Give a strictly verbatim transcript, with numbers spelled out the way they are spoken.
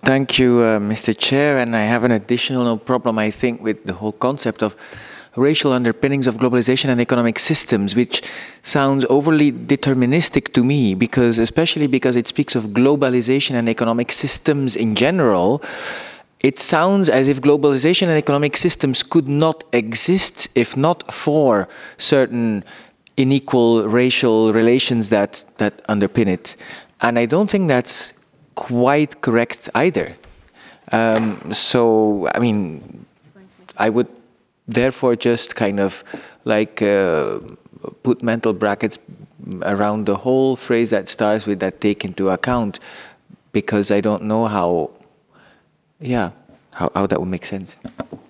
Thank you, uh, Mister Chair, and I have an additional problem, I think, with the whole concept of racial underpinnings of globalization and economic systems, which sounds overly deterministic to me, because especially because it speaks of globalization and economic systems in general. It sounds as if globalization and economic systems could not exist if not for certain unequal racial relations that, that underpin it. And I don't think that's quite correct either. Um, so, I mean, I would therefore just kind of like uh, put mental brackets around the whole phrase that starts with that take into account, because I don't know how, yeah, how, how that would make sense.